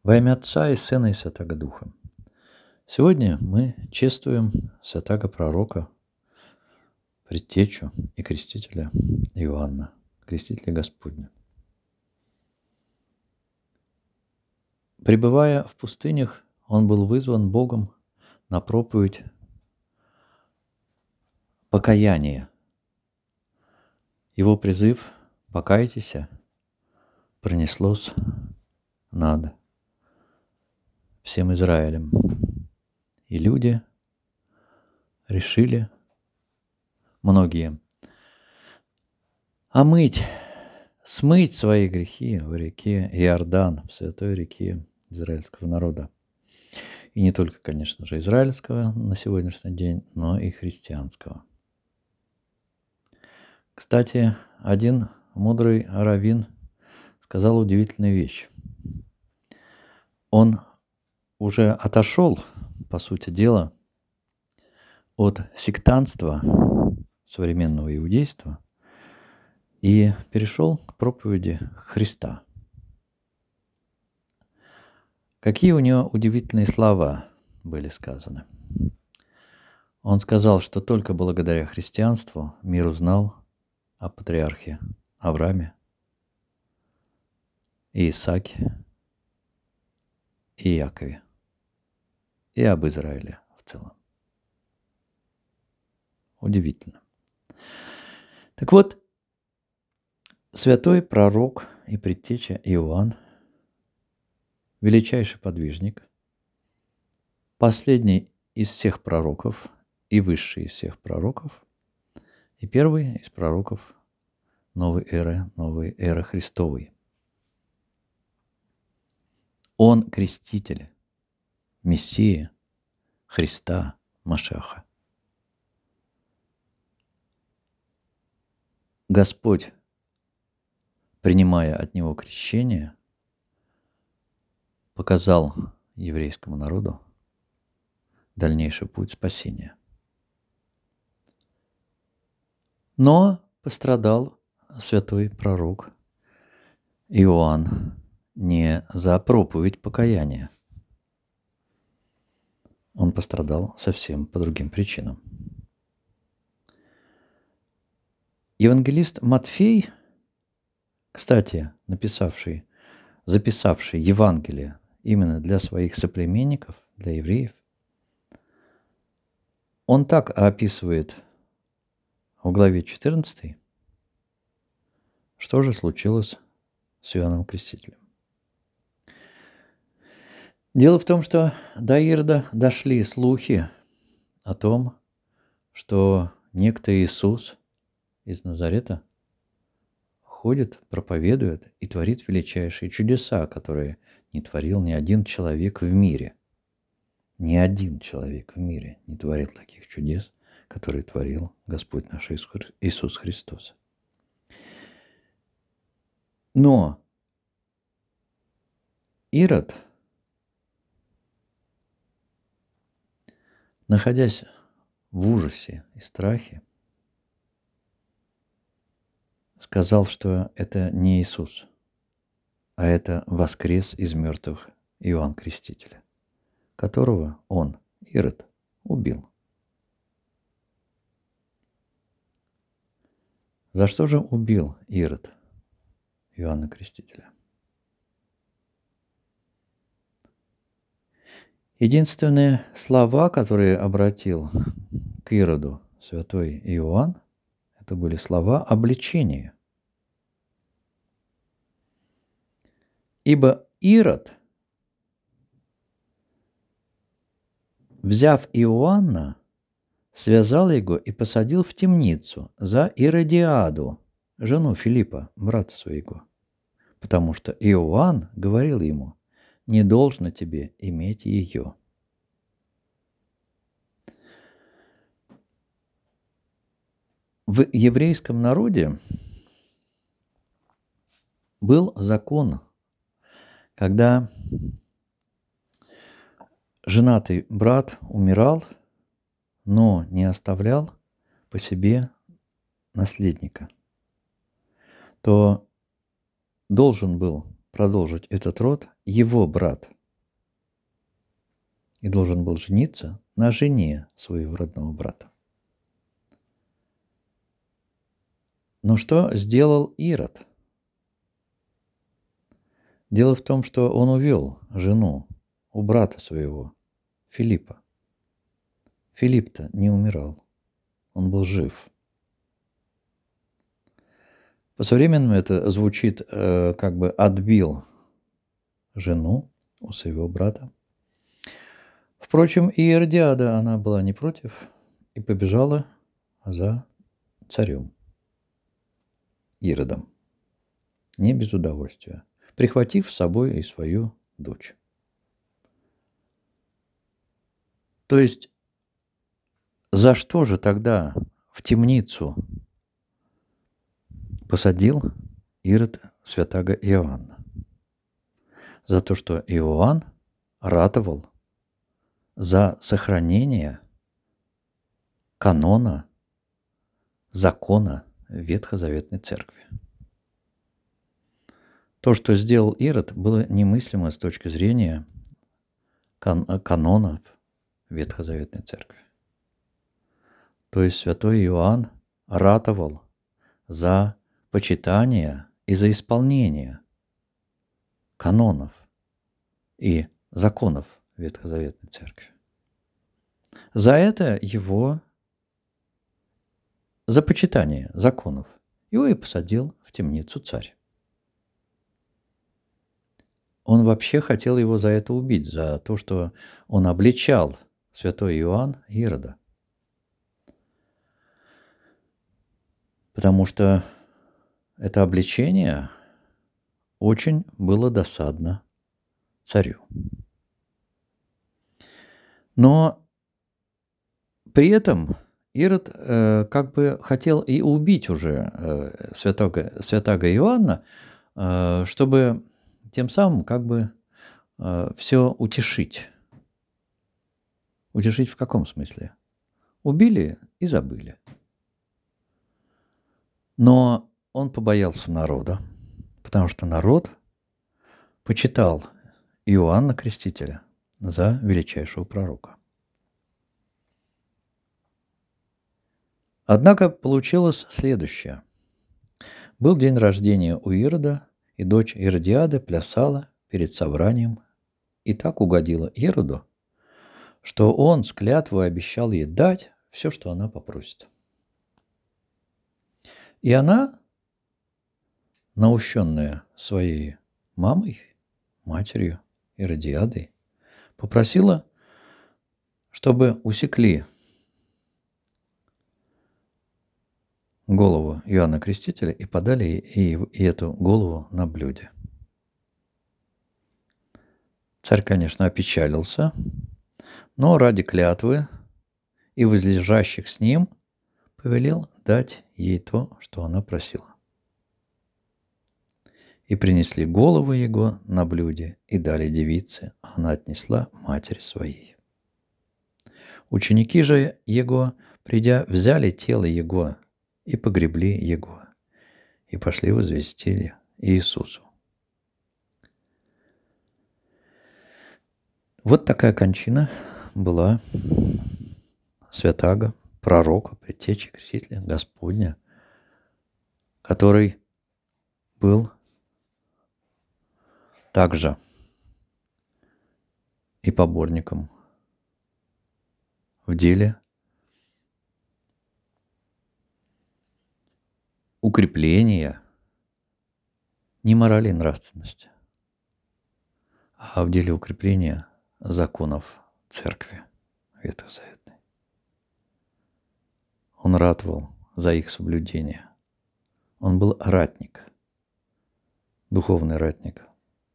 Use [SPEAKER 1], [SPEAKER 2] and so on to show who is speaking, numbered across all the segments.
[SPEAKER 1] Во имя Отца и Сына и Святаго Духа. Сегодня мы чествуем святаго пророка, предтечу и крестителя Иоанна, крестителя Господня. Пребывая в пустынях, он был вызван Богом на проповедь покаяния. Его призыв «покайтесь» пронеслось над всем Израилем. И люди решили, многие, смыть свои грехи в реке Иордан, в святой реке израильского народа. И не только, конечно же, израильского на сегодняшний день, но и христианского. Кстати, один мудрый раввин сказал удивительную вещь. Он уже отошел, по сути дела, от сектантства современного иудейства и перешел к проповеди Христа. Какие у него удивительные слова были сказаны. Он сказал, что только благодаря христианству мир узнал о патриархе Аврааме, и Исааке, и Якове, и об Израиле в целом. Удивительно. Так вот, святой пророк и предтеча Иоанн, величайший подвижник, последний из всех пророков и высший из всех пророков, и первый из пророков новой эры Христовой. Он креститель, Мессия, Христа, Машиаха. Господь, принимая от него крещение, показал еврейскому народу дальнейший путь спасения. Но пострадал святой пророк Иоанн не за проповедь покаяния. Он пострадал совсем по другим причинам. Евангелист Матфей, кстати, записавший Евангелие именно для своих соплеменников, для евреев, он так описывает в главе 14, что же случилось с Иоанном Крестителем. Дело в том, что до Ирода дошли слухи о том, что некто Иисус из Назарета ходит, проповедует и творит величайшие чудеса, которые не творил ни один человек в мире. Ни один человек в мире не творил таких чудес, которые творил Господь наш Иисус Христос. Но Ирод, находясь в ужасе и страхе, сказал, что это не Иисус, а это воскрес из мертвых Иоанн Креститель, которого он, Ирод, убил. За что же убил Ирод Иоанна Крестителя? Единственные слова, которые обратил к Ироду святой Иоанн, это были слова обличения. Ибо Ирод, взяв Иоанна, связал его и посадил в темницу за Иродиаду, жену Филиппа, брата своего, потому что Иоанн говорил ему: «Не должно тебе иметь ее». В еврейском народе был закон, когда женатый брат умирал, но не оставлял по себе наследника, то должен был продолжить этот род его брат, и должен был жениться на жене своего родного брата. Но что сделал Ирод? Дело в том, что он увел жену у брата своего, Филиппа. Филипп-то не умирал, он был жив. По-современному это звучит, как бы отбил жену у своего брата. Впрочем, и Иродиада, она была не против и побежала за царем Иродом, не без удовольствия, прихватив с собой и свою дочь. То есть, за что же тогда в темницу посадил Ирод святаго Иоанна? За то, что Иоанн ратовал за сохранение канона, закона Ветхозаветной Церкви. То, что сделал Ирод, было немыслимо с точки зрения канонов Ветхозаветной Церкви. То есть святой Иоанн ратовал за почитание и за исполнение канонов и законов Ветхозаветной Церкви. За это за почитание законов, его и посадил в темницу царь. Он вообще хотел его за это убить, за то, что он обличал святой Иоанн Ирода. Потому что это обличение очень было досадно царю. Но при этом Ирод как бы хотел и убить уже святаго Иоанна, чтобы тем самым как бы все утешить. Утешить в каком смысле? Убили и забыли. Но он побоялся народа, потому что народ почитал Иоанна Крестителя за величайшего пророка. Однако получилось следующее. Был день рождения у Ирода, и дочь Иродиады плясала перед собранием и так угодила Ироду, что он с клятвой обещал ей дать все, что она попросит. И она, наущенная своей мамой, матерью Иродиадой, попросила, чтобы усекли голову Иоанна Крестителя и подали ей эту голову на блюде. Царь, конечно, опечалился, но ради клятвы и возлежащих с ним повелел дать ей то, что она просила. И принесли голову его на блюде и дали девице, а она отнесла матери своей. Ученики же его, придя, взяли тело его и погребли его, и пошли возвестили Иисусу. Вот такая кончина была святаго, пророка, предтечи, крестителя Господня, который был также и поборником в деле укрепления не морали и нравственности, а в деле укрепления законов Церкви Ветхозаветной. Он ратовал за их соблюдение. Он был ратник, духовный ратник.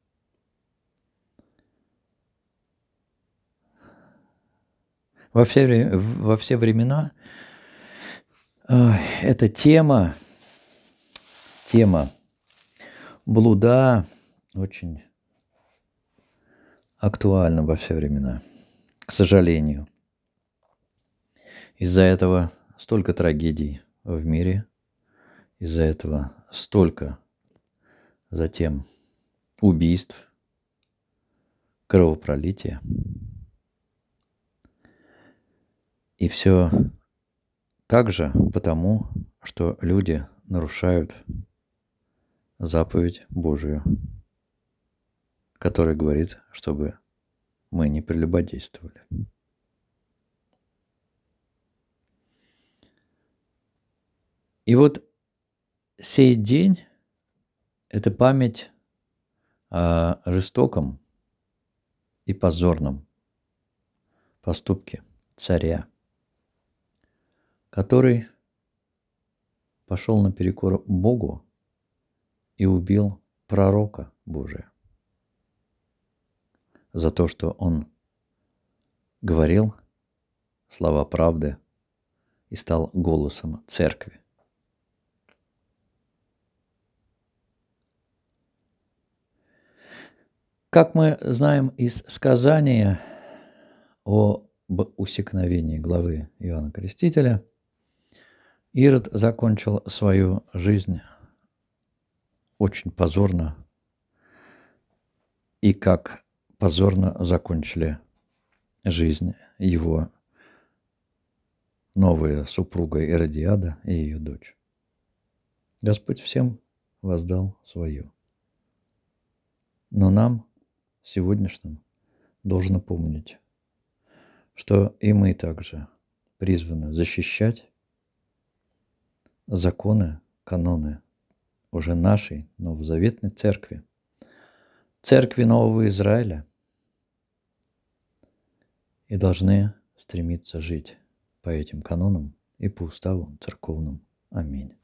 [SPEAKER 1] Во все времена эта тема блуда очень актуальна во все времена, к сожалению. Из-за этого столько трагедий в мире, из-за этого столько затем убийств, кровопролития. И все так же потому, что люди нарушают заповедь Божию, которая говорит, чтобы мы не прелюбодействовали. И вот сей день – это память о жестоком и позорном поступке царя, который пошел наперекор Богу и убил пророка Божия за то, что он говорил слова правды и стал голосом церкви. Как мы знаем из сказания об усекновении главы Иоанна Крестителя, Ирод закончил свою жизнь очень позорно, и как позорно закончили жизнь его новая супруга Иродиада и ее дочь. Господь всем воздал свое. Но нам, сегодняшним, должно помнить, что и мы также призваны защищать законы, каноны уже нашей новозаветной церкви, церкви Нового Израиля, и должны стремиться жить по этим канонам и по уставу церковным. Аминь.